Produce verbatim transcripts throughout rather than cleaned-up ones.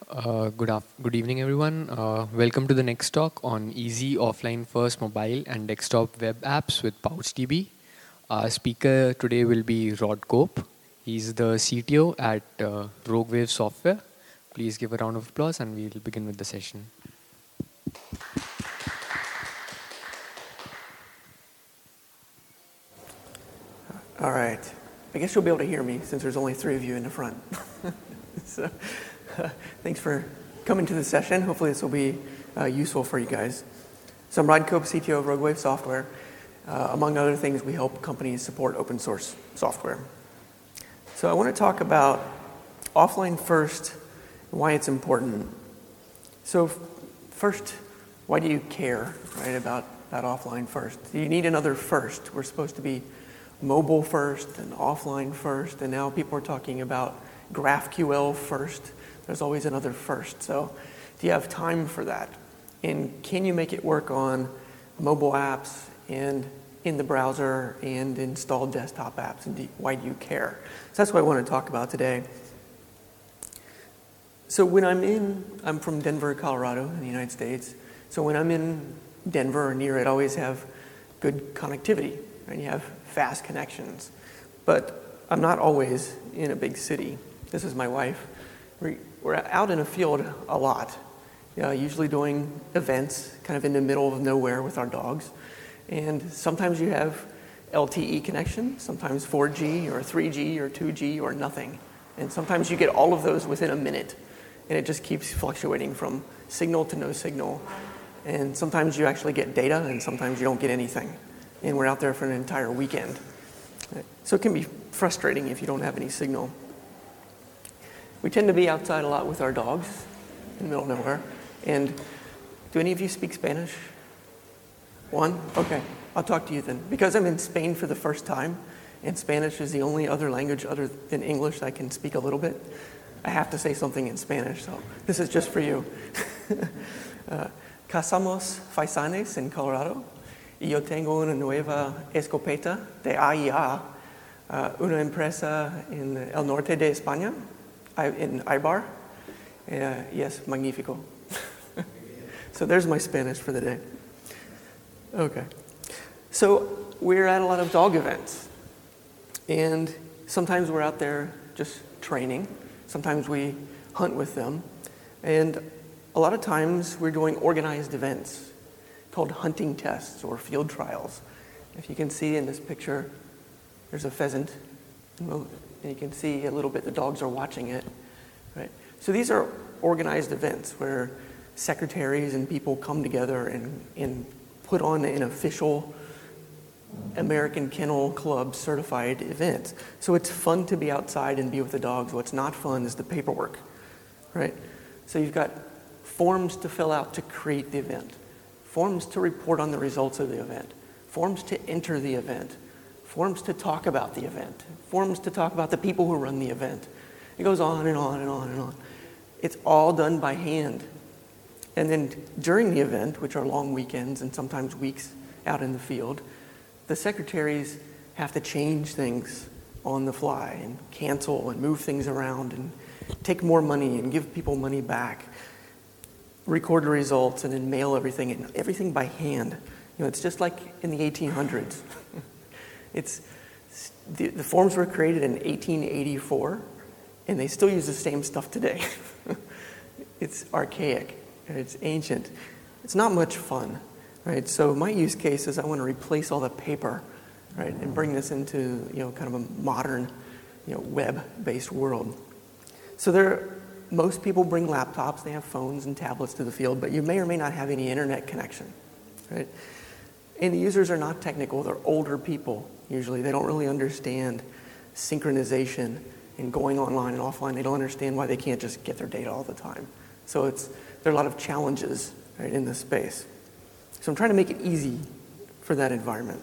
Uh, good af- good evening, everyone. Uh, welcome to the next talk on easy offline first mobile and desktop web apps with PouchDB. Our speaker today will be Rod Cope. He's the C T O at uh, RogueWave Software. Please give a round of applause and we'll begin with the session. All right. I guess you'll be able to hear me since there's only three of you in the front. so, uh, thanks for coming to the session. Hopefully this will be uh, useful for you guys. So I'm Rod Cope, C T O of RogueWave Software. Uh, among other things, we help companies support open source software. So I want to talk about offline first and why it's important. So first, why do you care, right, about, about offline first? You need another first. We're supposed to be mobile first and offline first, and now people are talking about GraphQL first. There's always another first. So do you have time for that? And can you make it work on mobile apps and in the browser and install desktop apps? And do, why do you care? So that's what I want to talk about today. So when I'm in, I'm from Denver, Colorado in the United States. So when I'm in Denver or near it, I always have good connectivity, and you have fast connections. But I'm not always in a big city. This is my wife. We're out in a field a lot, uh, usually doing events kind of in the middle of nowhere with our dogs. And sometimes you have L T E connection, sometimes four G or three G or two G or nothing. And sometimes you get all of those within a minute. And it just keeps fluctuating from signal to no signal. And sometimes you actually get data and sometimes you don't get anything. And we're out there for an entire weekend. So it can be frustrating if you don't have any signal. We tend to be outside a lot with our dogs in the middle of nowhere. And do any of you speak Spanish? One? Okay, I'll talk to you then. Because I'm in Spain for the first time, and Spanish is the only other language other than English I can speak a little bit, I have to say something in Spanish, so this is just for you. uh, Cazamos faisanes in Colorado. Y yo tengo una nueva escopeta de A I A, uh, una empresa en el norte de España, in Ibar. Uh, yes, magnífico. So there's my Spanish for the day. Okay. So we're at a lot of dog events. And sometimes we're out there just training. Sometimes we hunt with them. And a lot of times we're doing organized events called hunting tests or field trials. If you can see in this picture, there's a pheasant. And you can see a little bit the dogs are watching it. Right? So these are organized events where secretaries and people come together and, and put on an official American Kennel Club certified event. So it's fun to be outside and be with the dogs. What's not fun is the paperwork. Right? So you've got forms to fill out to create the event, forms to report on the results of the event, forms to enter the event, forms to talk about the event, forms to talk about the people who run the event. It goes on and on and on and on. It's all done by hand. And then during the event, which are long weekends and sometimes weeks out in the field, the secretaries have to change things on the fly and cancel and move things around and take more money and give people money back, record the results, and then mail everything, and everything by hand. You know, it's just like in the eighteen hundreds. it's the, the forms were created in eighteen eighty-four, and they still use the same stuff today. It's archaic, and it's ancient. It's not much fun, right? So my use case is I want to replace all the paper, right, and bring this into, you know, kind of a modern, you know, web-based world. So there. Most people bring laptops, they have phones and tablets to the field, but you may or may not have any internet connection, right? And the users are not technical, they're older people usually. They don't really understand synchronization and going online and offline. They don't understand why they can't just get their data all the time. So it's there are a lot of challenges, right, in this space. So I'm trying to make it easy for that environment.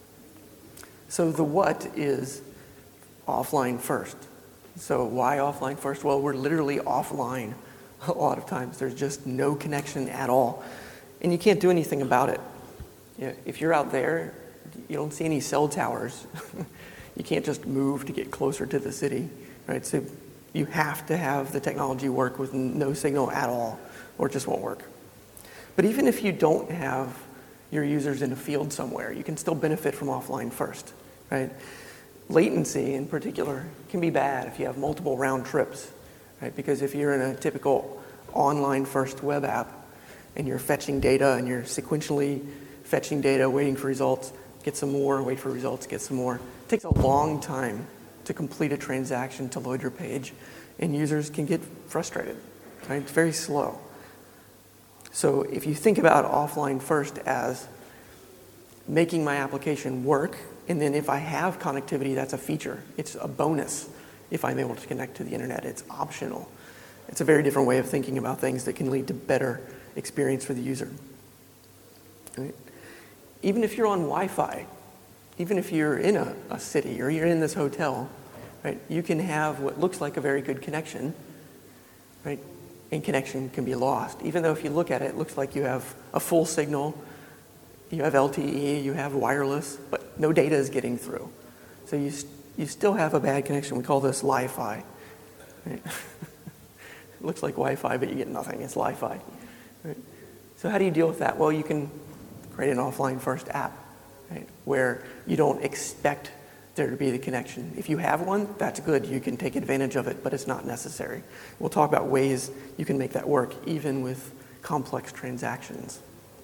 So the what is offline first. So why offline first? Well, we're literally offline a lot of times. There's just no connection at all. And you can't do anything about it. You know, if you're out there, you don't see any cell towers. You can't just move to get closer to the city, right? So You have to have the technology work with no signal at all, or it just won't work. But even if you don't have your users in a field somewhere, you can still benefit from offline first, right? Latency in particular can be bad if you have multiple round trips, right? Because if you're in a typical online first web app and you're fetching data and you're sequentially fetching data, waiting for results, get some more, wait for results, get some more. It takes a long time to complete a transaction to load your page, and users can get frustrated, right? It's very slow. So if you think about offline first as making my application work, and then if I have connectivity, that's a feature. It's a bonus if I'm able to connect to the internet. It's optional. It's a very different way of thinking about things that can lead to better experience for the user. Right? Even if you're on Wi-Fi, even if you're in a, a city or you're in this hotel, right, you can have what looks like a very good connection, right, and connection can be lost. Even though if you look at it, it looks like you have a full signal, you have L T E, you have wireless, but no data is getting through. So you, you still have a bad connection. We call this Li-Fi. Right? It looks like Wi-Fi, but you get nothing. It's Li-Fi. Right? So how do you deal with that? Well, you can create an offline first app, right, where you don't expect there to be the connection. If you have one, that's good. You can take advantage of it, but it's not necessary. We'll talk about ways you can make that work, even with complex transactions.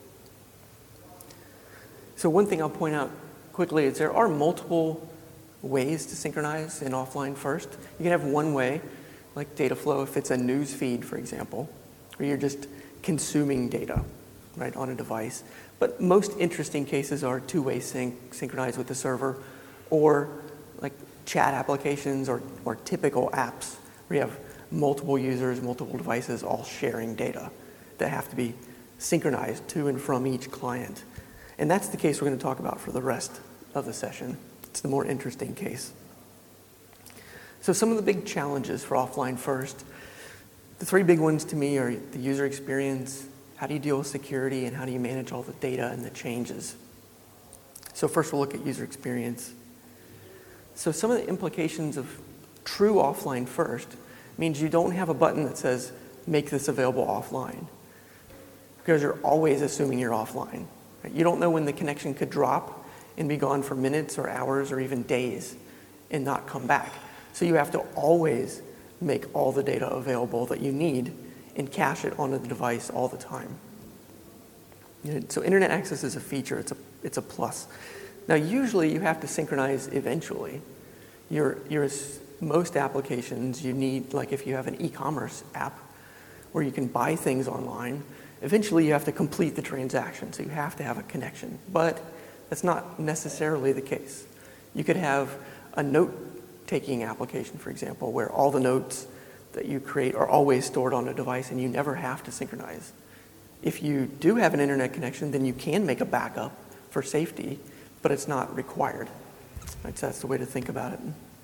So one thing I'll point out quickly is there are multiple ways to synchronize in offline first. You can have one way, like data flow, if it's a news feed, for example, where you're just consuming data, right, on a device. But most interesting cases are two-way sync, synchronized with the server, or like chat applications or, or typical apps where you have multiple users, multiple devices all sharing data that have to be synchronized to and from each client. And that's the case we're going to talk about for the rest of the session. It's the more interesting case. So some of the big challenges for offline first, the three big ones to me are the user experience, how do you deal with security, and how do you manage all the data and the changes. So first we'll look at user experience. So some of the implications of true offline first means you don't have a button that says, make this available offline, because you're always assuming you're offline. Right? You don't know when the connection could drop and be gone for minutes or hours or even days and not come back. So you have to always make all the data available that you need and cache it onto the device all the time. So internet access is a feature, it's a, it's a plus. Now usually you have to synchronize eventually. Your, your, most applications you need, like if you have an e-commerce app where you can buy things online, eventually you have to complete the transaction, so you have to have a connection. But that's not necessarily the case. You could have a note-taking application, for example, where all the notes that you create are always stored on a device and you never have to synchronize. If you do have an internet connection, then you can make a backup for safety, but it's not required. Right, so that's the way to think about it.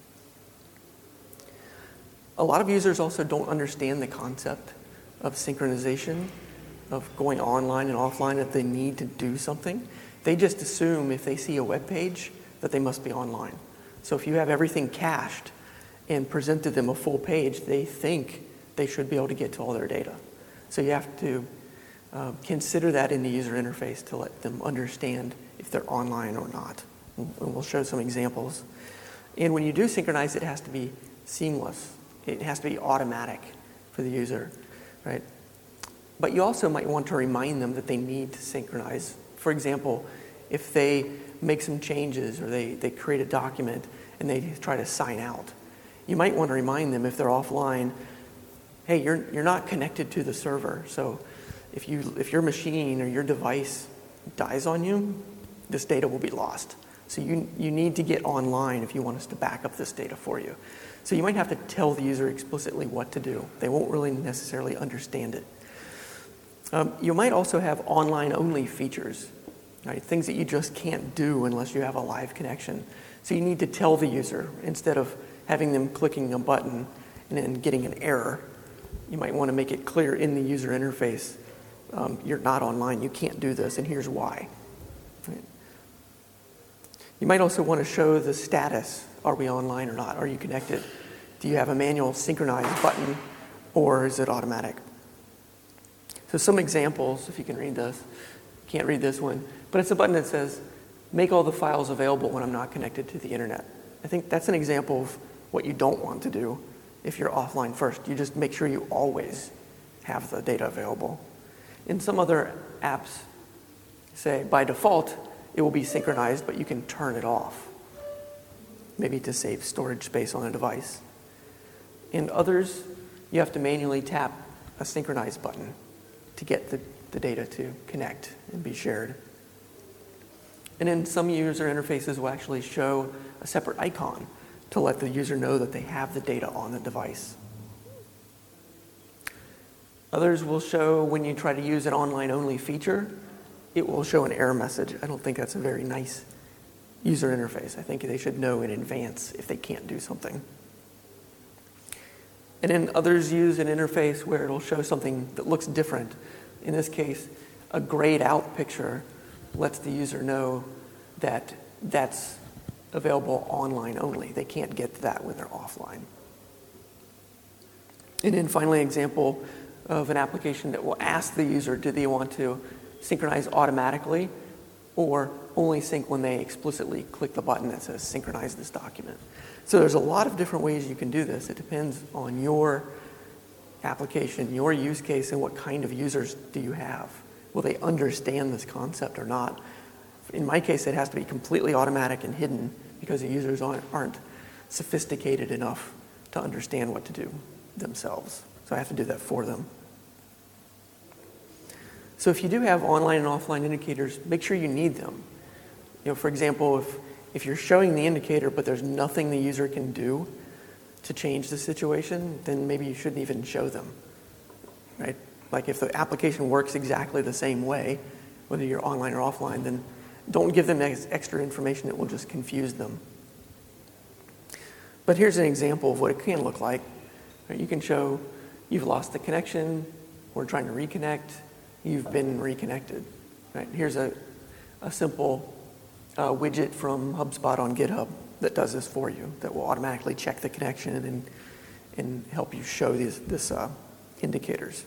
A lot of users also don't understand the concept of synchronization, of going online and offline if they need to do something. They just assume if they see a web page that they must be online. So if you have everything cached and presented them a full page, they think they should be able to get to all their data. So you have to uh, consider that in the user interface to let them understand if they're online or not. And we'll show some examples. And when you do synchronize, it has to be seamless. It has to be automatic for the user, right? But you also might want to remind them that they need to synchronize. For example, if they make some changes or they, they create a document and they try to sign out, you might want to remind them if they're offline, hey, you're, you're not connected to the server. So if, you, if your machine or your device dies on you, this data will be lost. So you, you need to get online if you want us to back up this data for you. So you might have to tell the user explicitly what to do. They won't really necessarily understand it. Um, you might also have online-only features, right? Things that you just can't do unless you have a live connection. So you need to tell the user instead of having them clicking a button and then getting an error. You might want to make it clear in the user interface, um, you're not online, you can't do this, and here's why. Right? You might also want to show the status. Are we online or not? Are you connected? Do you have a manual synchronized button, or is it automatic? So some examples, if you can read this. Can't read this one, but it's a button that says, make all the files available when I'm not connected to the internet. I think that's an example of what you don't want to do if you're offline first. You just make sure you always have the data available. In some other apps, say by default, it will be synchronized, but you can turn it off, maybe to save storage space on a device. In others, you have to manually tap a synchronize button to get the, the data to connect and be shared. And then some user interfaces will actually show a separate icon to let the user know that they have the data on the device. Others will show, when you try to use an online-only feature, it will show an error message. I don't think that's a very nice user interface. I think they should know in advance if they can't do something. And then others use an interface where it'll show something that looks different. In this case, a grayed out picture lets the user know that that's available online only. They can't get to that when they're offline. And then finally, an example of an application that will ask the user, do they want to synchronize automatically or only sync when they explicitly click the button that says synchronize this document. So there's a lot of different ways you can do this. It depends on your application, your use case, and what kind of users do you have. Will they understand this concept or not? In my case, it has to be completely automatic and hidden because the users aren't, aren't sophisticated enough to understand what to do themselves. So I have to do that for them. So if you do have online and offline indicators, make sure you need them. You know, for example, if, if you're showing the indicator but there's nothing the user can do to change the situation, then maybe you shouldn't even show them, right? Like if the application works exactly the same way, whether you're online or offline, then don't give them ex- extra information that will just confuse them. But here's an example of what it can look like. Right? You can show you've lost the connection, we're trying to reconnect, you've been reconnected. Right? Here's a, a simple uh, widget from HubSpot on GitHub that does this for you, that will automatically check the connection and, and help you show these this, uh, indicators.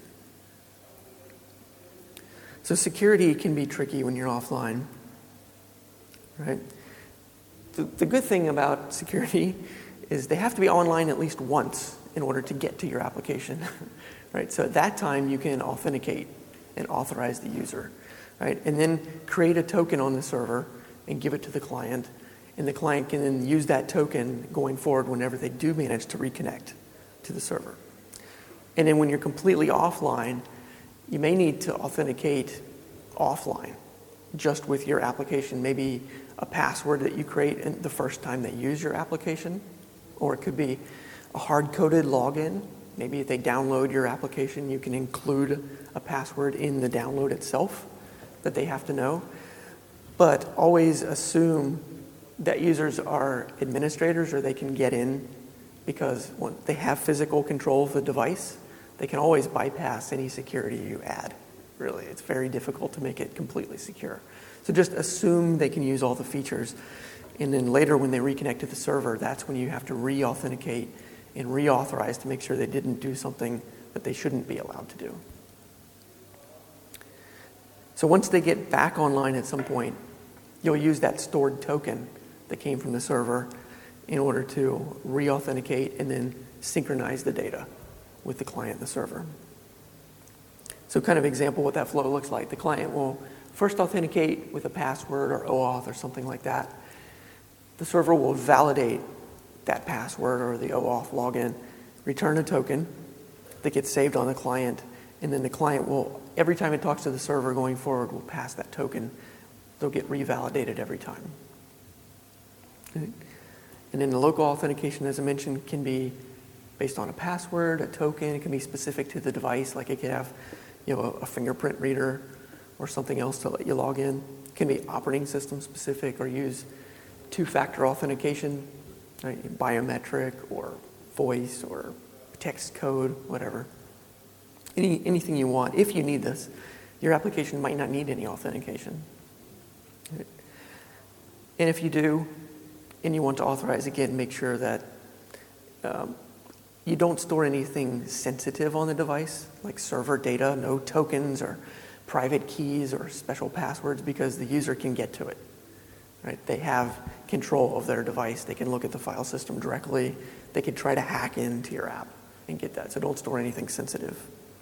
So security can be tricky when you're offline, right? The, the good thing about security is they have to be online at least once in order to get to your application, right? So at that time, you can authenticate and authorize the user, right? And then create a token on the server and give it to the client, and the client can then use that token going forward whenever they do manage to reconnect to the server. And then when you're completely offline, you may need to authenticate offline, just with your application, maybe a password that you create in the first time they use your application, or it could be a hard-coded login. Maybe if they download your application, you can include a password in the download itself that they have to know. But always assume that users are administrators or they can get in because when they have physical control of the device, they can always bypass any security you add. Really, it's very difficult to make it completely secure. So just assume they can use all the features. And then later when they reconnect to the server, that's when you have to re-authenticate and reauthorize to make sure they didn't do something that they shouldn't be allowed to do. So once they get back online at some point, you'll use that stored token that came from the server in order to re-authenticate and then synchronize the data with the client and the server. So kind of example what that flow looks like. The client will first authenticate with a password or OAuth or something like that. The server will validate that password or the OAuth login, return a token that gets saved on the client, and then the client will, every time it talks to the server going forward, will pass that token. They'll get revalidated every time. Okay. And then the local authentication, as I mentioned, can be based on a password, a token. It can be specific to the device, like it could have, you know, a fingerprint reader or something else to let you log in. It can be operating system specific or use two-factor authentication, right? Biometric or voice or text code, whatever. Any, anything you want. If you need this, your application might not need any authentication. Right? And if you do, and you want to authorize again, make sure that um, you don't store anything sensitive on the device, like server data, no tokens or private keys or special passwords, because the user can get to it. Right? They have control of their device. They can look at the file system directly. They can try to hack into your app and get that. So don't store anything sensitive.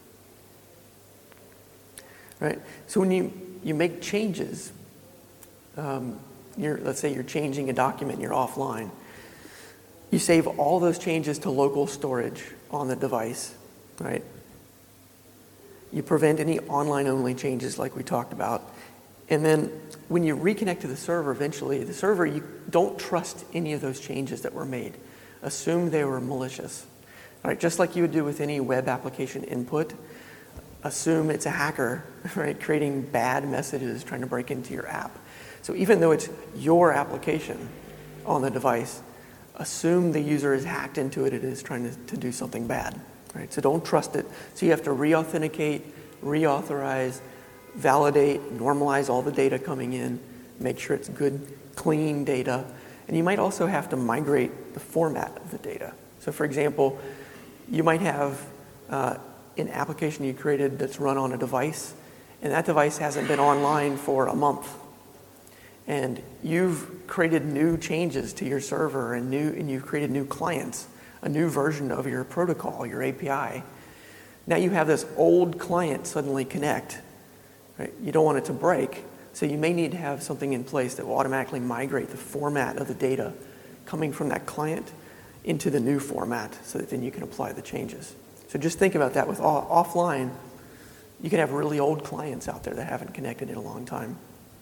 Right? So when you, you make changes, um, you're, let's say you're changing a document, you're offline, you save all those changes to local storage on the device, right? You prevent any online-only changes like we talked about. And then when you reconnect to the server eventually, the server, you don't trust any of those changes that were made. Assume they were malicious. All right, just like you would do with any web application input, assume it's a hacker, right, creating bad messages, trying to break into your app. So even though it's your application on the device, assume the user is hacked into it and is trying to, to do something bad, right? So don't trust it. So you have to re-authenticate, reauthorize, validate, normalize all the data coming in, make sure it's good, clean data. And you might also have to migrate the format of the data. So for example, you might have uh, an application you created that's run on a device, and that device hasn't been online for a month. And you've created new changes to your server and new and you've created new clients, a new version of your protocol, your A P I. Now you have this old client suddenly connect. Right? You don't want it to break, so you may need to have something in place that will automatically migrate the format of the data coming from that client into the new format so that then you can apply the changes. So just think about that. With off- offline, you can have really old clients out there that haven't connected in a long time.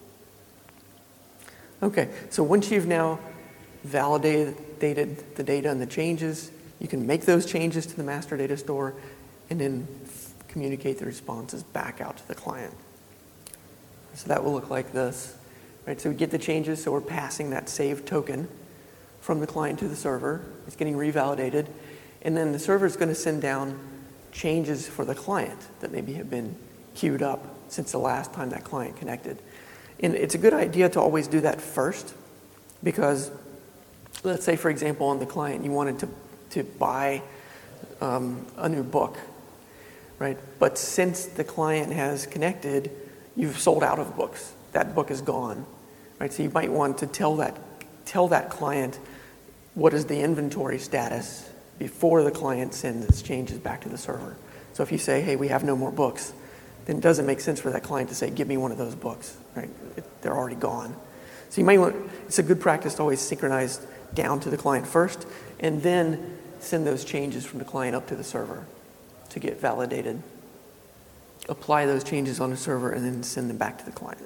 Okay, so once you've now validated the data and the changes, you can make those changes to the master data store and then f- communicate the responses back out to the client. So that will look like this. Right, so we get the changes, so we're passing that saved token from the client to the server. It's getting revalidated. And then the server is going to send down changes for the client that maybe have been queued up since the last time that client connected. And it's a good idea to always do that first, because let's say, for example, on the client, you wanted to, to buy um, a new book, right? But since the client has connected, you've sold out of books. That book is gone, right? So you might want to tell that, tell that client what is the inventory status before the client sends its changes back to the server. So if you say, hey, we have no more books, then it doesn't make sense for that client to say, give me one of those books, right? It, they're already gone. So you might want, it's a good practice to always synchronize down to the client first, and then send those changes from the client up to the server to get validated. Apply those changes on the server, and then send them back to the client.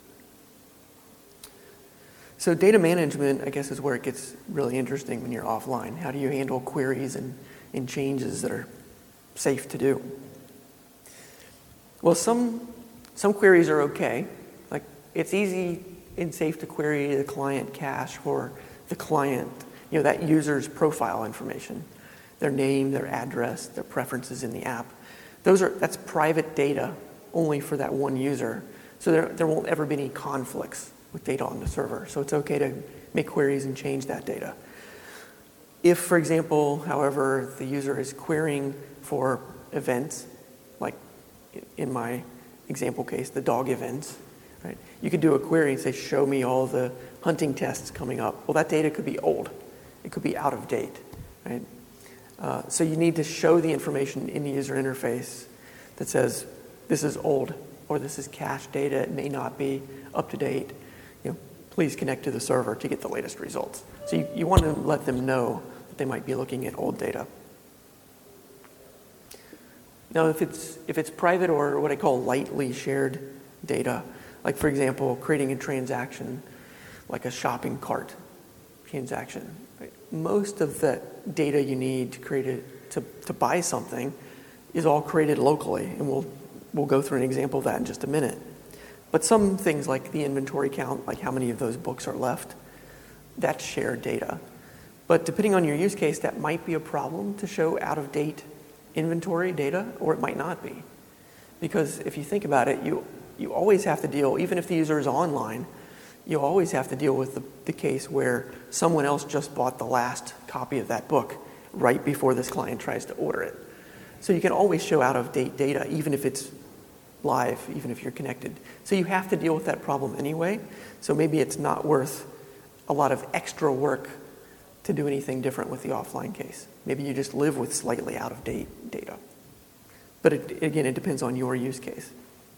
So data management, I guess, is where it gets really interesting when you're offline. How do you handle queries and, and changes that are safe to do? Well, some some queries are okay. Like, it's easy and safe to query the client cache for the client, you know, that user's profile information, their name, their address, their preferences in the app. Those are that's private data only for that one user. So there there won't ever be any conflicts with data on the server. So it's okay to make queries and change that data. If, for example, however, the user is querying for events, like in my example case, the dog events, right? You could do a query and say, show me all the hunting tests coming up. Well, that data could be old. It could be out of date, right? Uh, so you need to show the information in the user interface that says, this is old, or this is cached data. It may not be up to date. You know, please connect to the server to get the latest results. So you, you want to let them know that they might be looking at old data. Now, if it's if it's private or what I call lightly shared data, like, for example, creating a transaction, like a shopping cart transaction, right? Most of the data you need to create a, to to buy something is all created locally, and we'll we'll go through an example of that in just a minute. But some things like the inventory count, like how many of those books are left, that's shared data. But depending on your use case, that might be a problem to show out-of-date inventory data, or it might not be. Because if you think about it, you you always have to deal, even if the user is online, you always have to deal with the, the case where someone else just bought the last copy of that book, right before this client tries to order it. So you can always show out-of-date data, even if it's live, even if you're connected. So you have to deal with that problem anyway. So maybe it's not worth a lot of extra work to do anything different with the offline case. Maybe you just live with slightly out-of-date data. But it, again, it depends on your use case.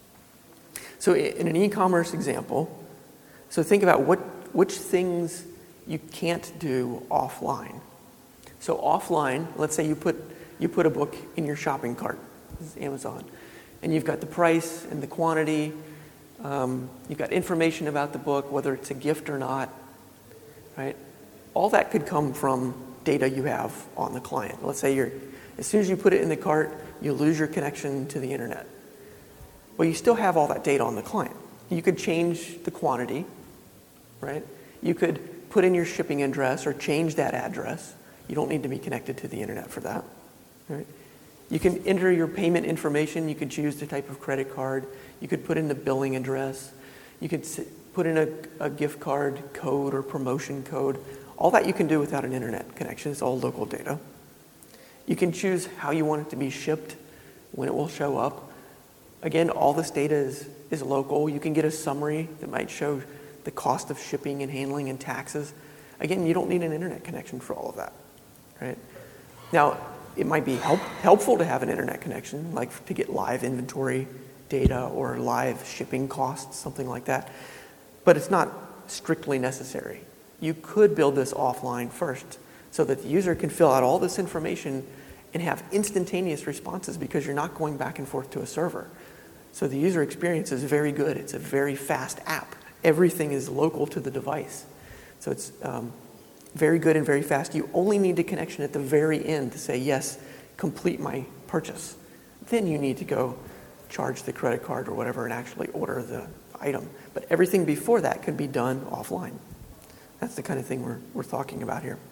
So in an e-commerce example, so think about what which things you can't do offline. So offline, let's say you put you put a book in your shopping cart, this is Amazon, and you've got the price and the quantity, um, you've got information about the book, whether it's a gift or not, right? All that could come from data you have on the client. Let's say you're, as soon as you put it in the cart, you lose your connection to the internet. Well, you still have all that data on the client. You could change the quantity, right? You could put in your shipping address or change that address. You don't need to be connected to the internet for that, right? You can enter your payment information. You could choose the type of credit card. You could put in the billing address. You could put in a, a gift card code or promotion code. All that you can do without an internet connection. It's all local data. You can choose how you want it to be shipped, when it will show up. Again, all this data is, is local. You can get a summary that might show the cost of shipping and handling and taxes. Again, you don't need an internet connection for all of that, right? Now, it might be help, helpful to have an internet connection, like to get live inventory data or live shipping costs, something like that. But it's not strictly necessary. You could build this offline first so that the user can fill out all this information and have instantaneous responses because you're not going back and forth to a server. So the user experience is very good. It's a very fast app. Everything is local to the device. So it's um, very good and very fast. You only need a connection at the very end to say, yes, complete my purchase. Then you need to go charge the credit card or whatever and actually order the item. But everything before that can be done offline. That's the kind of thing we're, we're talking about here.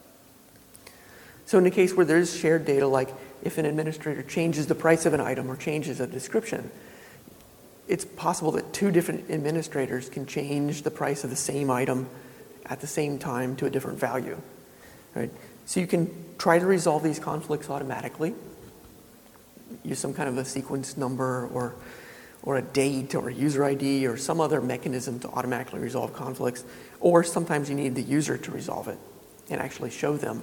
So in a case where there's shared data, like if an administrator changes the price of an item or changes a description, it's possible that two different administrators can change the price of the same item at the same time to a different value, right? So you can try to resolve these conflicts automatically, use some kind of a sequence number or, or a date or a user I D or some other mechanism to automatically resolve conflicts, or sometimes you need the user to resolve it and actually show them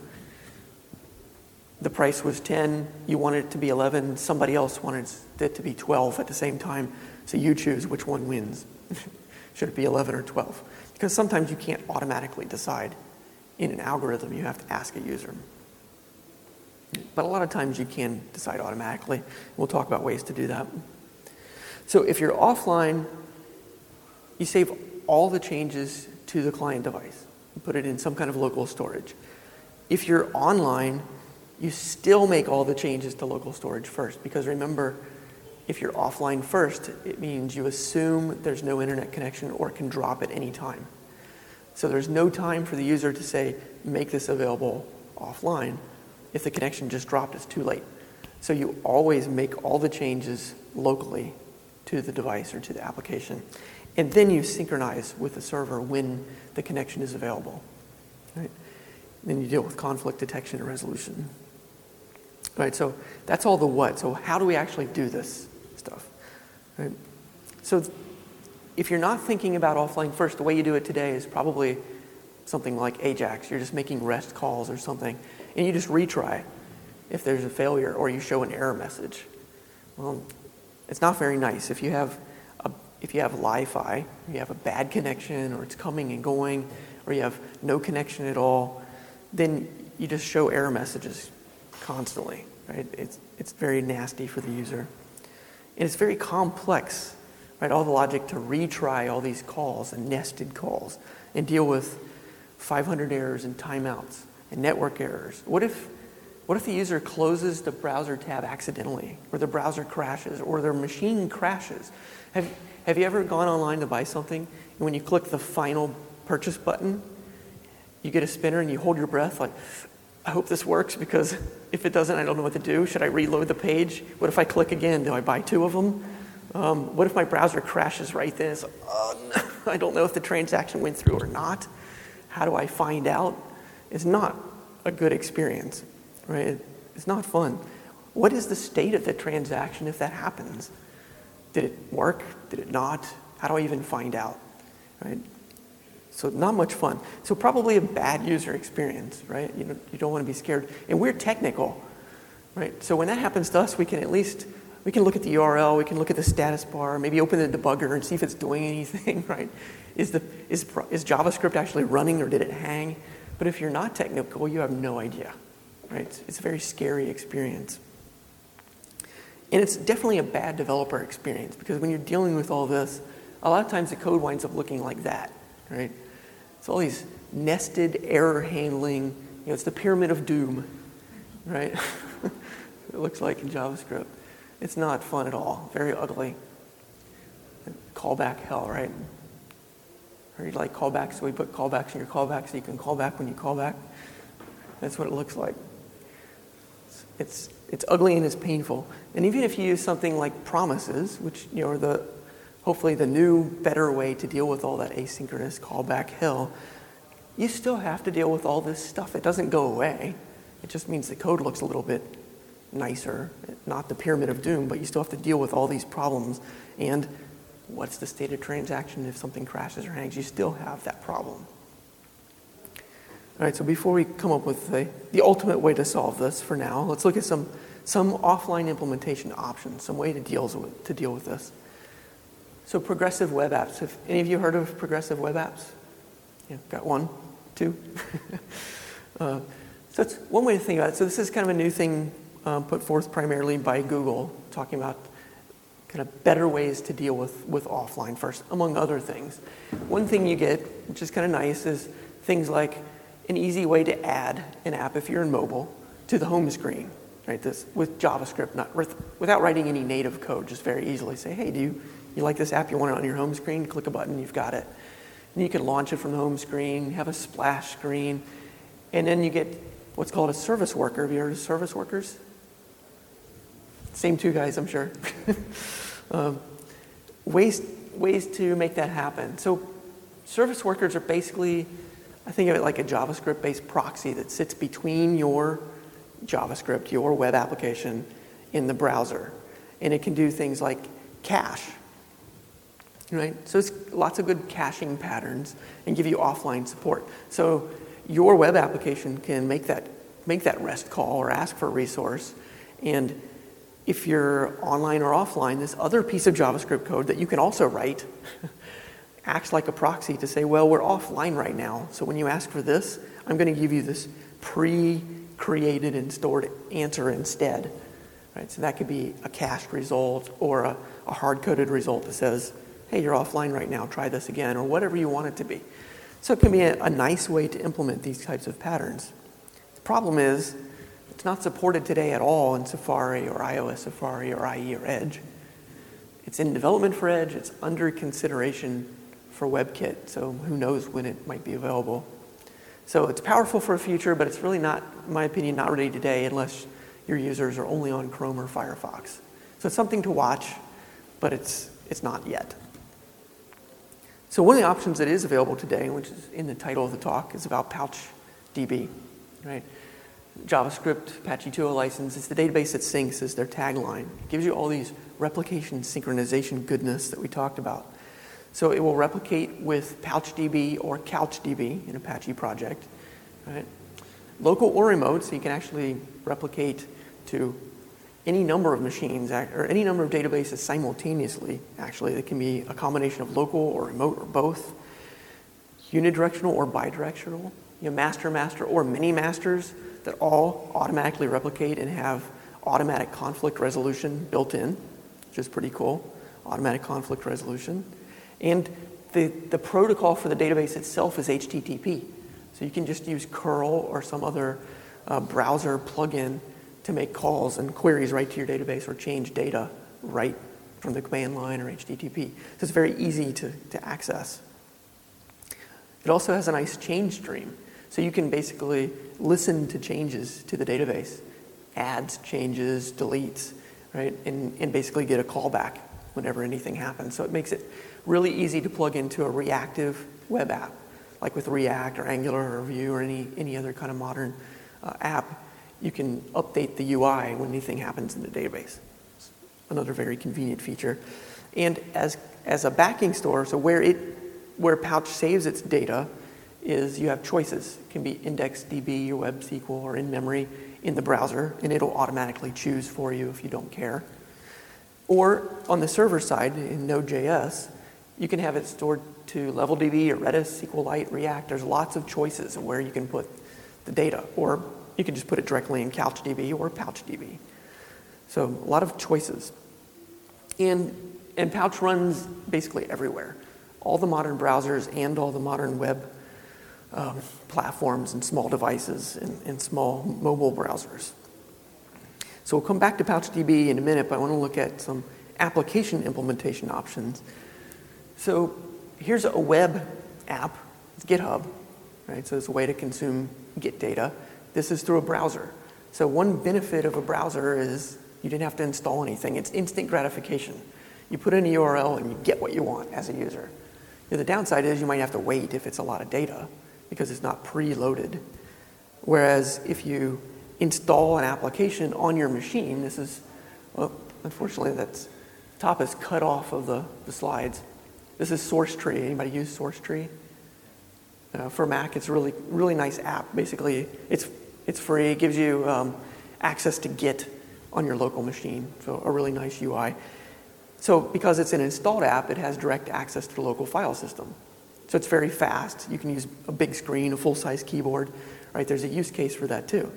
the price was ten, you wanted it to be eleven, somebody else wanted it to be twelve at the same time, so you choose which one wins. Should it be eleven or twelve? Because sometimes you can't automatically decide in an algorithm, you have to ask a user. But a lot of times you can decide automatically. We'll talk about ways to do that. So if you're offline, you save all the changes to the client device. You put it in some kind of local storage. If you're online, you still make all the changes to local storage first, because remember, if you're offline first, it means you assume there's no internet connection or it can drop at any time. So there's no time for the user to say, make this available offline. If the connection just dropped, it's too late. So you always make all the changes locally to the device or to the application. And then you synchronize with the server when the connection is available. Right? Then you deal with conflict detection and resolution. Right, so that's all the what. So how do we actually do this stuff? Right? So if you're not thinking about offline first, the way you do it today is probably something like Ajax. You're just making REST calls or something, and you just retry if there's a failure or you show an error message. Well, it's not very nice. If you have a, if you have Li-Fi, you have a bad connection or it's coming and going, or you have no connection at all, then you just show error messages constantly, right? It's, it's very nasty for the user. And it's very complex, right? All the logic to retry all these calls and nested calls and deal with five hundred errors and timeouts and network errors. What if, what if the user closes the browser tab accidentally, or the browser crashes, or their machine crashes? Have, have you ever gone online to buy something, and when you click the final purchase button, you get a spinner and you hold your breath like, I hope this works, because if it doesn't, I don't know what to do. Should I reload the page? What if I click again? Do I buy two of them? Um, what if my browser crashes right then? It's like, oh, no, I don't know if the transaction went through or not. How do I find out? It's not a good experience. right? It, it's not fun. What is the state of the transaction if that happens? Did it work? Did it not? How do I even find out, right? So not much fun. So probably a bad user experience, right? You don't, you don't want to be scared. And we're technical, right? So when that happens to us, we can at least, we can look at the U R L, we can look at the status bar, maybe open the debugger and see if it's doing anything, right? Is, the, is, is JavaScript actually running or did it hang? But if you're not technical, you have no idea, right? It's, it's a very scary experience. And it's definitely a bad developer experience because when you're dealing with all this, a lot of times the code winds up looking like that, right? It's all these nested error handling, you know, it's the pyramid of doom, right? It looks like in JavaScript. It's not fun at all, very ugly. Callback hell, right? Or you like callbacks, so we put callbacks in your callback so you can call back when you call back. That's what it looks like. It's, it's, it's ugly and it's painful. And even if you use something like promises, which, you know, are the hopefully the new, better way to deal with all that asynchronous callback hell, you still have to deal with all this stuff. It doesn't go away. It just means the code looks a little bit nicer, not the pyramid of doom, but you still have to deal with all these problems. And what's the state of transaction if something crashes or hangs? You still have that problem. All right, so before we come up with the, the ultimate way to solve this for now, let's look at some, some offline implementation options, some way to deal with, to deal with this. So progressive web apps. Have any of you heard of progressive web apps? Yeah, got one, two. uh, so that's one way to think about it. So this is kind of a new thing um, put forth primarily by Google, talking about kind of better ways to deal with, with offline first, among other things. One thing you get, which is kind of nice, is things like an easy way to add an app if you're in mobile to the home screen, right? This with JavaScript, not with, without writing any native code, just very easily say, hey, do you You like this app, you want it on your home screen, click a button, you've got it. And you can launch it from the home screen, have a splash screen, and then you get what's called a service worker. Have you heard of service workers? Same two guys, I'm sure. um, ways, ways to make that happen. So service workers are basically, I think of it like a JavaScript-based proxy that sits between your JavaScript, your web application, in the browser. And it can do things like cache. Right? So it's lots of good caching patterns and give you offline support. So your web application can make that make that REST call or ask for a resource. And if you're online or offline, this other piece of JavaScript code that you can also write acts like a proxy to say, well, we're offline right now. So when you ask for this, I'm going to give you this pre-created and stored answer instead. Right? So that could be a cached result or a, a hard-coded result that says, hey, you're offline right now, try this again, or whatever you want it to be. So it can be a, a nice way to implement these types of patterns. The problem is, it's not supported today at all in Safari or iOS Safari or I E or Edge. It's in development for Edge, it's under consideration for WebKit, so who knows when it might be available. So it's powerful for a future, but it's really not, in my opinion, not ready today unless your users are only on Chrome or Firefox. So it's something to watch, but it's, it's not yet. So one of the options that is available today, which is in the title of the talk, is about PouchDB, right? JavaScript, Apache two point oh license, it's the database that syncs is their tagline. It gives you all these replication synchronization goodness that we talked about. So it will replicate with PouchDB or CouchDB, an Apache project, right? Local or remote, so you can actually replicate to any number of machines or any number of databases simultaneously, actually. It can be a combination of local or remote or both. Unidirectional or bidirectional. You know, master, master, or mini masters that all automatically replicate and have automatic conflict resolution built in, which is pretty cool. Automatic conflict resolution. And the, the protocol for the database itself is H T T P. So you can just use curl or some other uh, browser plugin to make calls and queries right to your database or change data right from the command line or H T T P. So it's very easy to, to access. It also has a nice change stream. So you can basically listen to changes to the database, adds, changes, deletes, right? And, and basically get a callback whenever anything happens. So it makes it really easy to plug into a reactive web app, like with React or Angular or Vue or any, any other kind of modern uh, app. you can update the U I when anything happens in the database. It's another very convenient feature. And as, as a backing store, so where, it, where Pouch saves its data is you have choices. It can be IndexedDB or Web S Q L or in-memory in the browser, and it'll automatically choose for you if you don't care. Or on the server side in Node.js, you can have it stored to LevelDB or Redis, SQLite, React. There's lots of choices of where you can put the data. Or you can just put it directly in CouchDB or PouchDB. So a lot of choices. And, and Pouch runs basically everywhere. All the modern browsers and all the modern web um, platforms and small devices and, and small mobile browsers. So we'll come back to PouchDB in a minute, but I want to look at some application implementation options. So here's a web app. It's GitHub, right? So it's a way to consume Git data. This is through a browser. So one benefit of a browser is you didn't have to install anything. It's instant gratification. You put in a U R L and you get what you want as a user. The downside is you might have to wait if it's a lot of data because it's not preloaded. Whereas if you install an application on your machine, this is, well, unfortunately, that's top is cut off of the, the slides. This is SourceTree. Anybody use SourceTree? Uh, for Mac, it's a really, really nice app. Basically, it's, it's free. It gives you um, access to Git on your local machine, so a really nice U I. So because it's an installed app, it has direct access to the local file system. So it's very fast. You can use a big screen, a full-size keyboard, right? There's a use case for that too.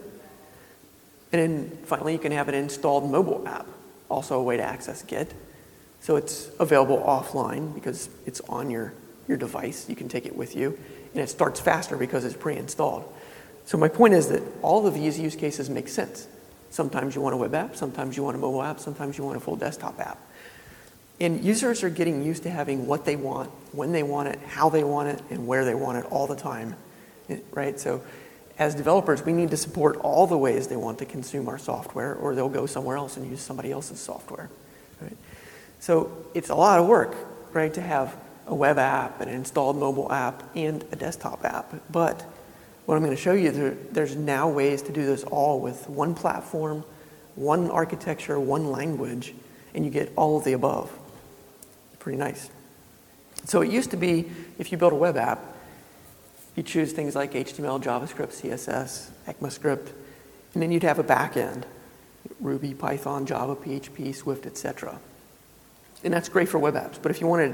And then finally, you can have an installed mobile app, also a way to access Git. So it's available offline because it's on your, your device. You can take it with you. And it starts faster because it's pre-installed. So my point is that all of these use cases make sense. Sometimes you want a web app, sometimes you want a mobile app, sometimes you want a full desktop app. And users are getting used to having what they want, when they want it, how they want it, and where they want it all the time, right? So as developers, we need to support all the ways they want to consume our software, or they'll go somewhere else and use somebody else's software, right? So it's a lot of work, right, to have a web app, an installed mobile app, and a desktop app. But what I'm going to show you, there, there's now ways to do this all with one platform, one architecture, one language, and you get all of the above. Pretty nice. So it used to be, if you build a web app, you choose things like H T M L, JavaScript, C S S, ECMAScript, and then you'd have a back end, Ruby, Python, Java, P H P, Swift, et cetera. And that's great for web apps. But if you wanted,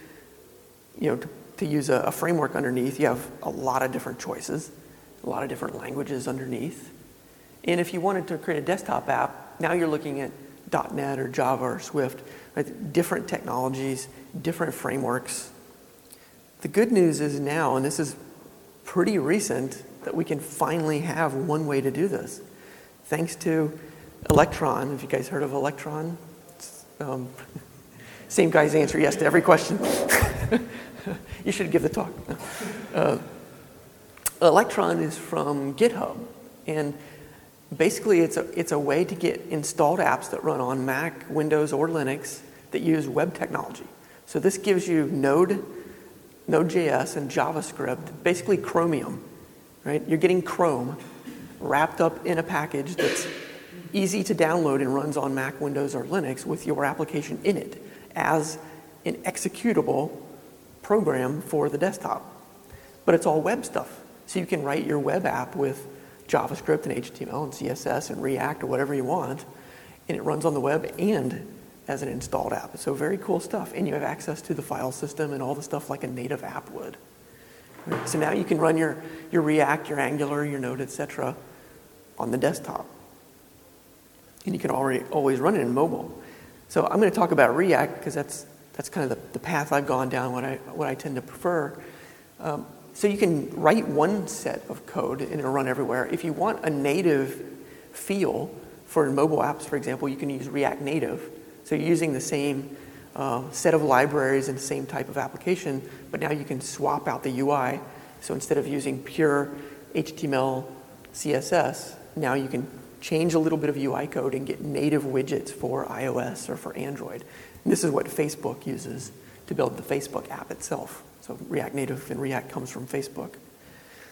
you know, to, to use a, a framework underneath, you have a lot of different choices, a lot of different languages underneath. And if you wanted to create a desktop app, now you're looking at dot net or Java or Swift, right? Different technologies, different frameworks. The good news is now, and this is pretty recent, that we can finally have one way to do this. Thanks to Electron. Have you guys heard of Electron? Um, same guy's answer yes to every question. You should give the talk. Uh, Electron is from GitHub, and basically it's a, it's a way to get installed apps that run on Mac, Windows, or Linux that use web technology. So this gives you Node, Node.js, and JavaScript, basically Chromium, right? You're getting Chrome wrapped up in a package that's easy to download and runs on Mac, Windows, or Linux with your application in it as an executable program for the desktop. But it's all web stuff. So you can write your web app with JavaScript and H T M L and C S S and React or whatever you want, and it runs on the web and as an installed app. So very cool stuff. And you have access to the file system and all the stuff like a native app would. Right? So now you can run your, your React, your Angular, your Node, et cetera on the desktop. And you can already always run it in mobile. So I'm going to talk about React because that's that's kind of the, the path I've gone down, what I what I tend to prefer. Um, so you can write one set of code and it'll run everywhere. If you want a native feel for mobile apps, for example, you can use React Native. So you're using the same uh, set of libraries and the same type of application, but now you can swap out the U I. So instead of using pure H T M L, C S S, now you can change a little bit of U I code and get native widgets for iOS or for Android. And this is what Facebook uses to build the Facebook app itself. So React Native and React comes from Facebook.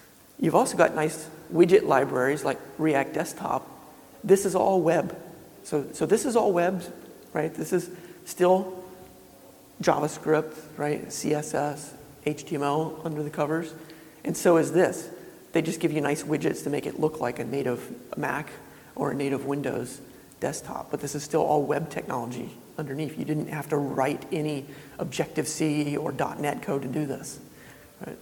You've also got nice widget libraries like React Desktop. This is all web. So, so this is all web, right? This is still JavaScript, right? C S S, H T M L under the covers. And so is this. They just give you nice widgets to make it look like a native Mac or a native Windows desktop. But this is still all web technology underneath. You didn't have to write any Objective-C or .NET code to do this, right?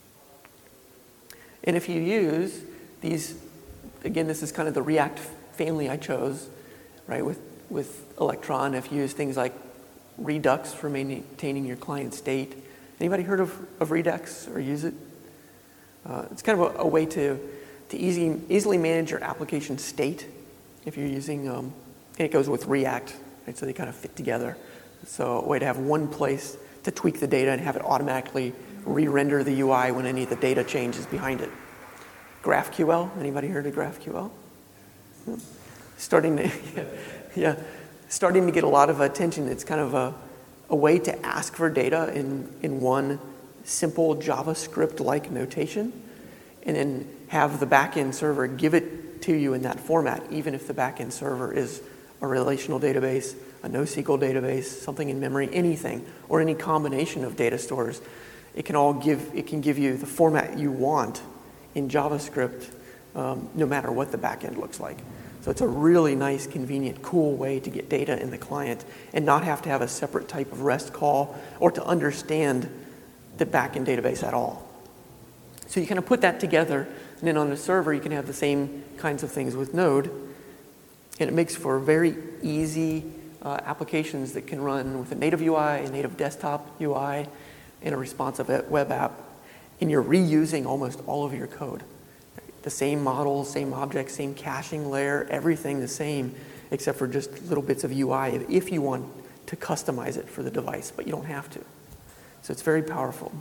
And if you use these, again, this is kind of the React family I chose, right, with, with Electron. If you use things like Redux for maintaining your client state. Anybody heard of, of Redux or use it? Uh, it's kind of a, a way to, to easy, easily manage your application state if you're using, um, and it goes with React, right, so they kind of fit together. So a way to have one place to tweak the data and have it automatically re-render the U I when any of the data changes behind it. GraphQL, anybody heard of GraphQL? Hmm. Starting to, yeah, yeah, starting to get a lot of attention. It's kind of a, a way to ask for data in, in one simple JavaScript-like notation, and then have the backend server give it to you in that format, even if the backend server is a relational database, a NoSQL database, something in memory, anything, or any combination of data stores. It can all give, it can give you the format you want in JavaScript, um, no matter what the backend looks like. So it's a really nice, convenient, cool way to get data in the client and not have to have a separate type of REST call or to understand the backend database at all. So you kind of put that together, and then on the server you can have the same kinds of things with Node, and it makes for very easy uh, applications that can run with a native U I, a native desktop U I, and a responsive web app, and you're reusing almost all of your code. The same model, same object, same caching layer, everything the same, except for just little bits of U I if you want to customize it for the device, but you don't have to. So it's very powerful.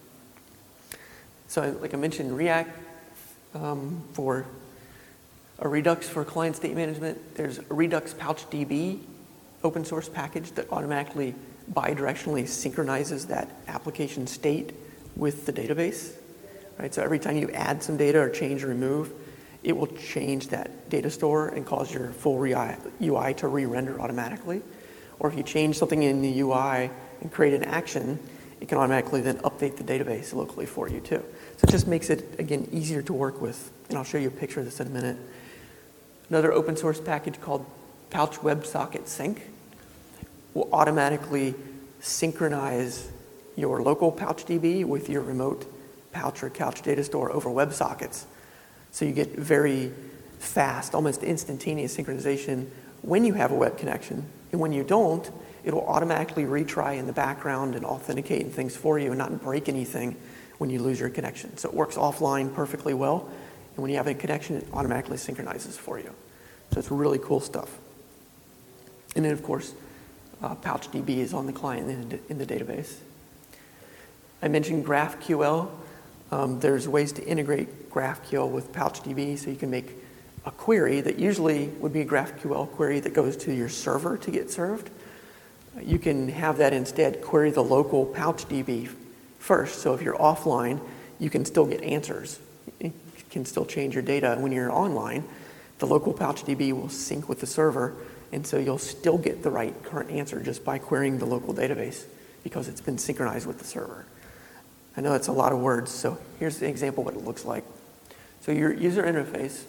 So like I mentioned, React um, for a Redux for client state management. There's a Redux PouchDB open source package that automatically bidirectionally synchronizes that application state with the database. Right? So every time you add some data or change or remove, it will change that data store and cause your full U I to re-render automatically. Or if you change something in the U I and create an action, it can automatically then update the database locally for you too. So it just makes it, again, easier to work with. And I'll show you a picture of this in a minute. Another open source package called Pouch WebSocket Sync will automatically synchronize your local PouchDB with your remote Pouch or Couch data store over WebSockets. So you get very fast, almost instantaneous synchronization when you have a web connection. And when you don't, it will automatically retry in the background and authenticate and things for you and not break anything when you lose your connection. So it works offline perfectly well. And when you have a connection, it automatically synchronizes for you. So it's really cool stuff. And then, of course, uh, PouchDB is on the client in the, in the database. I mentioned GraphQL. Um, there's ways to integrate GraphQL with PouchDB, so you can make a query that usually would be a GraphQL query that goes to your server to get served. You can have that instead query the local PouchDB first. So if you're offline, you can still get answers. You can still change your data. When you're online, the local PouchDB will sync with the server, and so you'll still get the right current answer just by querying the local database because it's been synchronized with the server. I know it's a lot of words, so here's the example of what it looks like. So your user interface,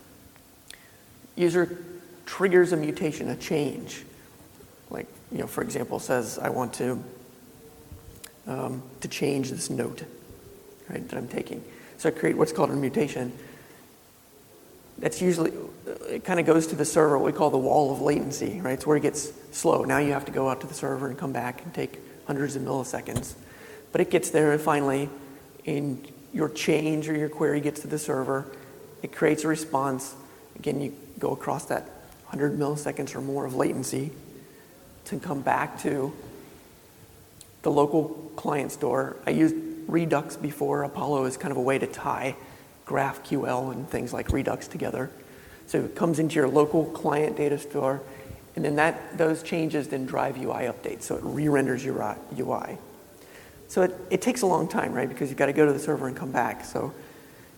user triggers a mutation, a change. Like, you know, for example, says, I want to, um, to change this note, right, that I'm taking. So I create what's called a mutation. That's usually, it kind of goes to the server, what we call the wall of latency, right? It's where it gets slow. Now you have to go out to the server and come back and take hundreds of milliseconds. But it gets there, and finally, in your change or your query gets to the server. It creates a response. Again, you go across that one hundred milliseconds or more of latency to come back to the local client store. I used Redux before. Apollo is kind of a way to tie GraphQL and things like Redux together. So it comes into your local client data store, and then that those changes then drive U I updates. So it re-renders your U I. So it, it takes a long time, right? Because you've got to go to the server and come back. So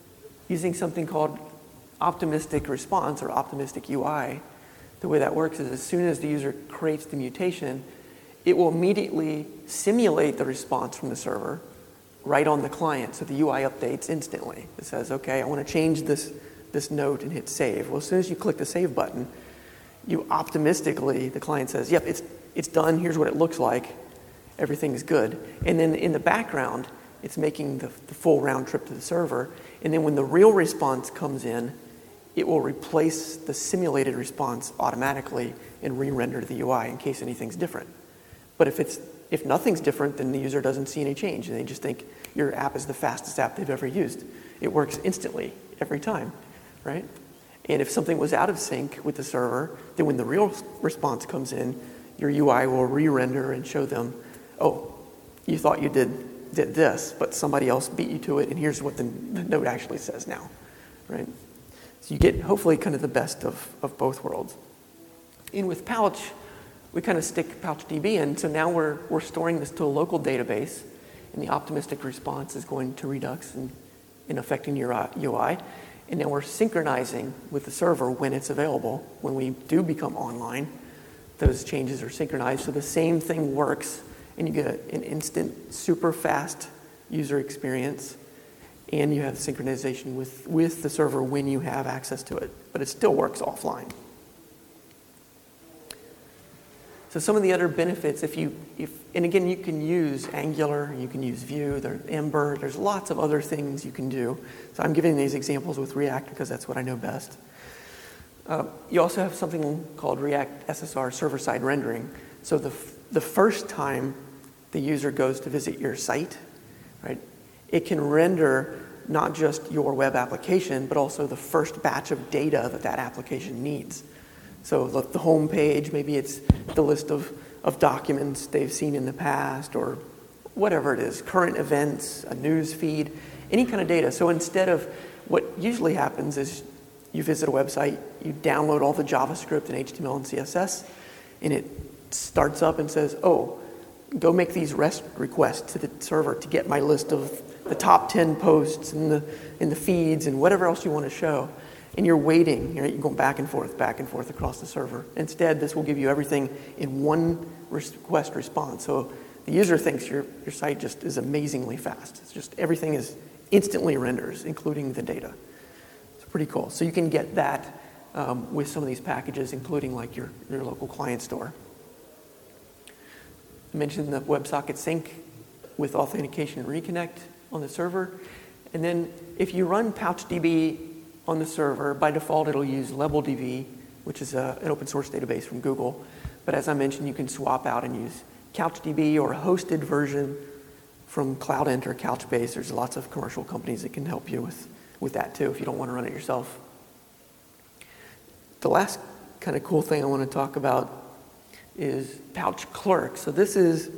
using something called optimistic response or optimistic U I. The way that works is as soon as the user creates the mutation, it will immediately simulate the response from the server right on the client. So the U I updates instantly. It says, okay, I want to change this, this note and hit save. Well, as soon as you click the save button, you optimistically, the client says, yep, it's, it's done. Here's what it looks like. Everything's good. And then in the background, it's making the, the full round trip to the server. And then when the real response comes in, it will replace the simulated response automatically and re-render the U I in case anything's different. But if it's if nothing's different, then the user doesn't see any change, and they just think your app is the fastest app they've ever used. It works instantly every time, right? And if something was out of sync with the server, then when the real response comes in, your U I will re-render and show them, oh, you thought you did did this, but somebody else beat you to it, and here's what the, the note actually says now, right? So you get hopefully kind of the best of, of both worlds. And with Pouch, we kind of stick PouchDB in, so now we're, we're storing this to a local database, and the optimistic response is going to Redux and, and affecting your U I. And then we're synchronizing with the server when it's available. When we do become online, those changes are synchronized, so the same thing works, and you get a, an instant, super fast user experience, and you have synchronization with, with the server when you have access to it, but it still works offline. So some of the other benefits, if you, if, and again, you can use Angular, you can use Vue, there's Ember, there's lots of other things you can do. So I'm giving these examples with React because that's what I know best. Uh, you also have something called React S S R server-side rendering. So the, the first time the user goes to visit your site, right, it can render not just your web application, but also the first batch of data that that application needs. So the, the home page, maybe it's the list of, of documents they've seen in the past, or whatever it is, current events, a news feed, any kind of data. So instead of what usually happens is you visit a website, you download all the JavaScript and H T M L and C S S, and it starts up and says, oh, go make these REST requests to the server to get my list of the top ten posts and the, and the feeds and whatever else you want to show. And you're waiting, you're going back and forth, back and forth across the server. Instead, this will give you everything in one request response. So the user thinks your, your site just is amazingly fast. It's just everything is instantly renders, including the data. It's pretty cool. So you can get that um, with some of these packages, including like your, your local client store. I mentioned the WebSocket sync with authentication and reconnect on the server. And then if you run PouchDB on the server, by default it'll use LevelDB, which is a, an open source database from Google. But as I mentioned, you can swap out and use CouchDB or a hosted version from CloudEnter, Couchbase. There's lots of commercial companies that can help you with, with that too if you don't want to run it yourself. The last kind of cool thing I want to talk about is Pouch Clerk. So this is,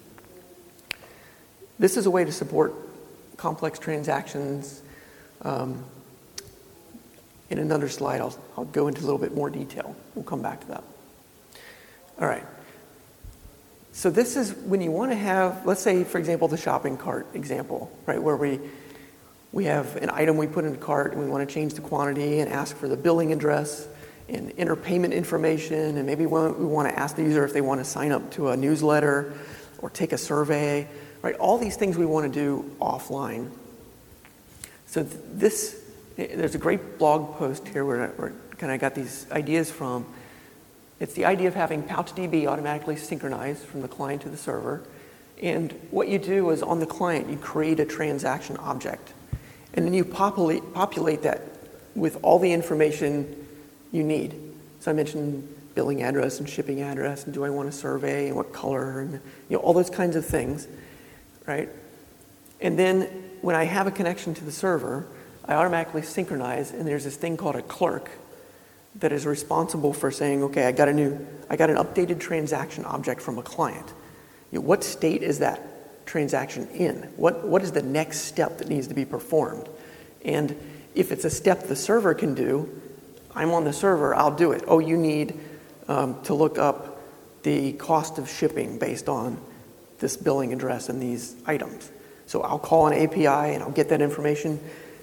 this is a way to support complex transactions. Um, in another slide, I'll, I'll go into a little bit more detail. We'll come back to that. All right. So this is when you want to have, let's say, for example, the shopping cart example, right, where we, we have an item we put in the cart and we want to change the quantity and ask for the billing address and enter payment information, and maybe we want to ask the user if they want to sign up to a newsletter or take a survey, right? All these things we want to do offline. So this, there's a great blog post here where, where kind of got these ideas from. It's the idea of having PouchDB automatically synchronized from the client to the server. And what you do is on the client, you create a transaction object. And then you populate, populate that with all the information you need. So I mentioned billing address and shipping address, and do I want a survey, and what color, and you know, all those kinds of things, right? And then when I have a connection to the server, I automatically synchronize, and there's this thing called a clerk that is responsible for saying, okay, I got a new, I got an updated transaction object from a client. You know, what state is that transaction in? What, what is the next step that needs to be performed? And if it's a step the server can do, I'm on the server, I'll do it. Oh, you need um, to look up the cost of shipping based on this billing address and these items. So I'll call an A P I and I'll get that information.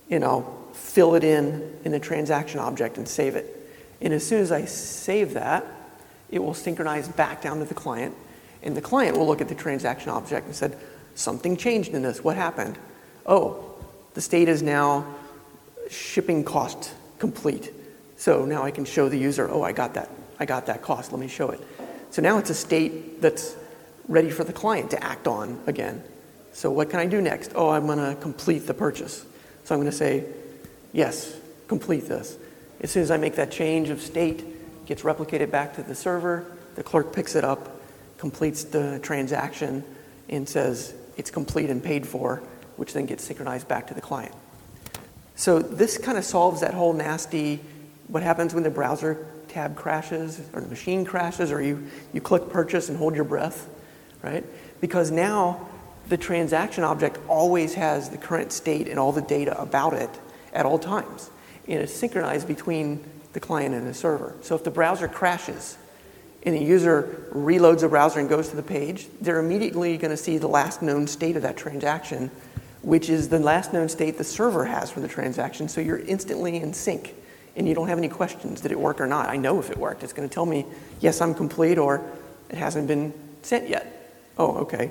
and I'll fill it in in the transaction object and save it. And as soon as I save that, it will synchronize back down to the client, and the client will look at the transaction object and said, something changed in this, what happened? Oh, the state is now shipping cost complete. So now I can show the user, oh, I got that, I got that cost, let me show it. So now it's a state that's ready for the client to act on again. So what can I do next? Oh, I'm gonna complete the purchase. So I'm gonna say, yes, complete this. As soon as I make that change of state, it gets replicated back to the server, the clerk picks it up, completes the transaction, and says it's complete and paid for, which then gets synchronized back to the client. So this kind of solves that whole nasty, what happens when the browser tab crashes or the machine crashes or you, you click purchase and hold your breath, right? Because now the transaction object always has the current state and all the data about it at all times. And it's synchronized between the client and the server. So if the browser crashes and the user reloads the browser and goes to the page, they're immediately going to see the last known state of that transaction, which is the last known state the server has for the transaction. So you're instantly in sync and you don't have any questions. Did it work or not? I know if it worked. It's going to tell me, yes, I'm complete, or it hasn't been sent yet. Oh, okay.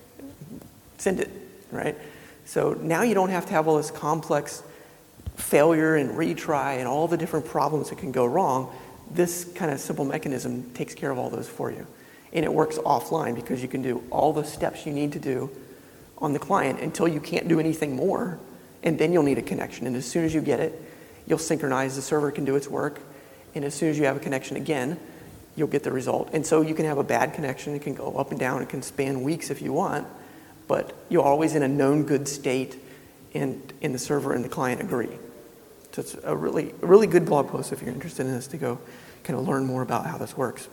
Send it, right? So now you don't have to have all this complex failure and retry and all the different problems that can go wrong. This kind of simple mechanism takes care of all those for you. And it works offline because you can do all the steps you need to do on the client until you can't do anything more, and then you'll need a connection. And as soon as you get it, you'll synchronize, the server can do its work, and as soon as you have a connection again, you'll get the result. And so you can have a bad connection, it can go up and down, it can span weeks if you want, but you're always in a known good state, and, and the server and the client agree. So it's a really, a really good blog post if you're interested in this to go kind of learn more about how this works.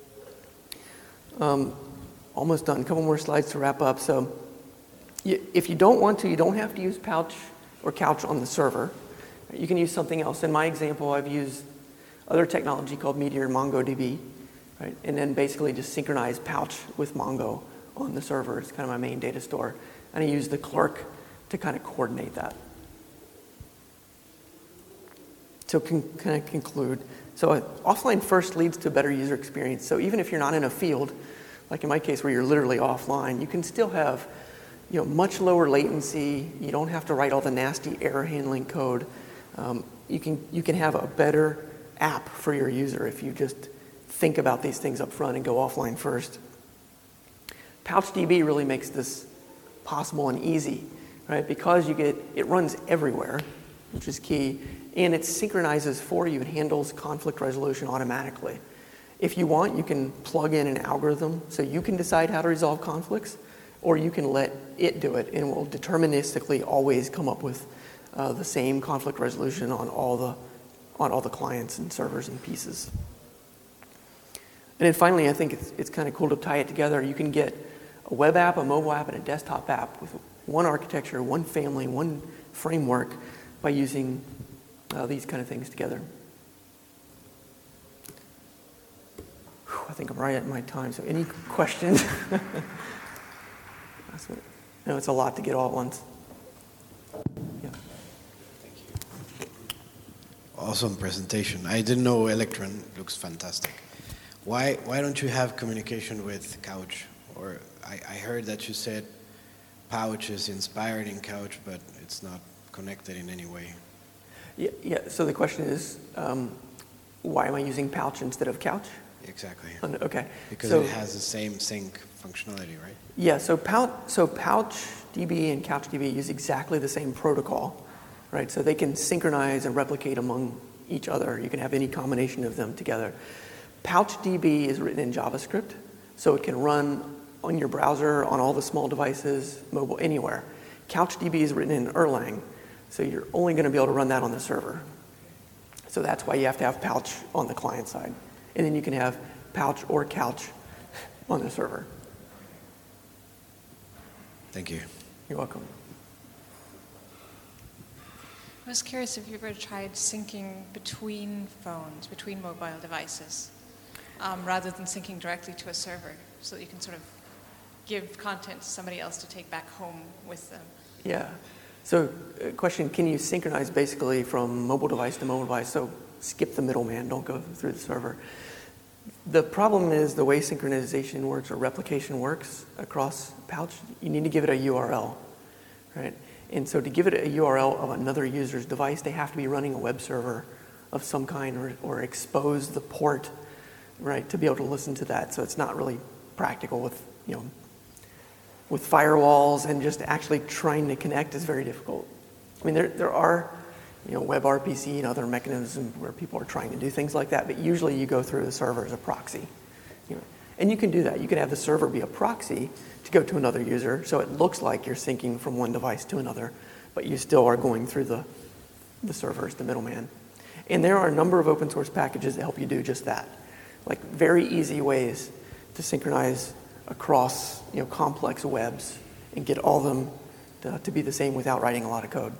Um, almost done, a couple more slides to wrap up. So you, if you don't want to, you don't have to use Pouch or Couch on the server. You can use something else. In my example, I've used other technology called Meteor MongoDB, right? And then basically just synchronize Pouch with Mongo on the server. It's kind of my main data store. And I use the clerk to kind of coordinate that. So can kind of conclude. So uh, offline first leads to a better user experience. So even if you're not in a field, like in my case where you're literally offline, you can still have, you know, much lower latency. You don't have to write all the nasty error handling code. Um, you can you can have a better app for your user if you just think about these things up front and go offline first. PouchDB really makes this possible and easy, right? Because you get it runs everywhere, which is key, and it synchronizes for you and handles conflict resolution automatically. If you want, you can plug in an algorithm so you can decide how to resolve conflicts, or you can let it do it, and it will deterministically always come up with uh, the same conflict resolution on all the on all the clients and servers and pieces. And then finally, I think it's it's kind of cool to tie it together. You can get a web app, a mobile app, and a desktop app with one architecture, one family, one framework by using uh, these kind of things together. Whew, I think I'm right at my time. So any questions? That's what, I know it's a lot to get all at once. Yeah. Thank you. Awesome presentation. I didn't know Electron looks fantastic. Why why don't you have communication with Couch? Or I, I heard that you said Pouch is inspired in Couch, but it's not connected in any way. Yeah. Yeah. So the question is, um, why am I using Pouch instead of Couch? Exactly. Okay. Because so, it has the same sync functionality, right? Yeah, so Pouch, so PouchDB and CouchDB use exactly the same protocol, right? So they can synchronize and replicate among each other. You can have any combination of them together. PouchDB is written in JavaScript, so it can run on your browser, on all the small devices, mobile, anywhere. CouchDB is written in Erlang, so you're only going to be able to run that on the server. So that's why you have to have Pouch on the client side. And then you can have Pouch or Couch on the server. Thank you. You're welcome. I was curious if you've ever tried syncing between phones, between mobile devices, um, rather than syncing directly to a server, so that you can sort of give content to somebody else to take back home with them. Yeah. So, uh, question, can you synchronize basically from mobile device to mobile device? So skip the middleman, don't go through the server. The problem is the way synchronization works or replication works across Pouch, you need to give it a U R L, right? And so to give it a U R L of another user's device, they have to be running a web server of some kind or, or expose the port, right, to be able to listen to that. So it's not really practical with, you know, with firewalls, and just actually trying to connect is very difficult. I mean, there there are, you know, WebRPC and other mechanisms where people are trying to do things like that, but usually you go through the server as a proxy. You know, and you can do that. You can have the server be a proxy to go to another user, so it looks like you're syncing from one device to another, but you still are going through the, the server as the middleman. And there are a number of open source packages that help you do just that. Like very easy ways to synchronize across, you know, complex webs and get all of them to, to be the same without writing a lot of code.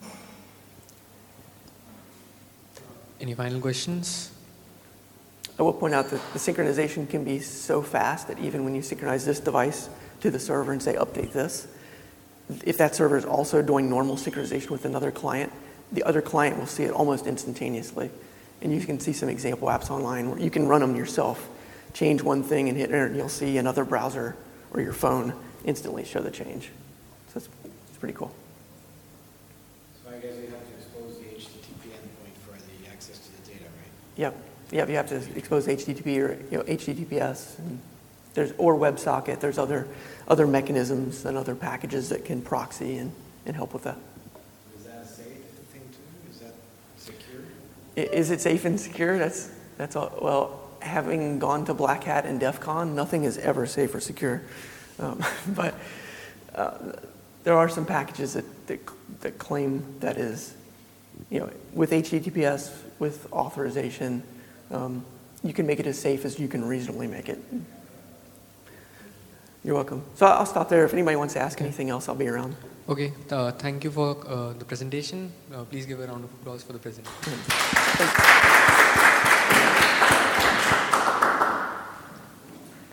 Any final questions? I will point out that the synchronization can be so fast that even when you synchronize this device to the server and say, update this, if that server is also doing normal synchronization with another client, the other client will see it almost instantaneously. And you can see some example apps online where you can run them yourself. Change one thing and hit enter, and you'll see another browser or your phone instantly show the change. So it's, it's pretty cool. So I guess you have to expose the H T T P endpoint for the access to the data, right? Yep. Yep. You have to expose H T T P or, you know, H T T P S, and there's or WebSocket. There's other other mechanisms and other packages that can proxy and, and help with that. Is that a safe thing to do? Is that secure? I- Is it safe and secure? That's that's all. Well, having gone to Black Hat and DEF CON, nothing is ever safe or secure. Um, but uh, there are some packages that, that that claim that is, you know, with H T T P S, with authorization, um, you can make it as safe as you can reasonably make it. You're welcome. So I'll stop there. If anybody wants to ask anything else, I'll be around. Okay, uh, thank you for uh, the presentation. Uh, please give a round of applause for the presentation. Thanks.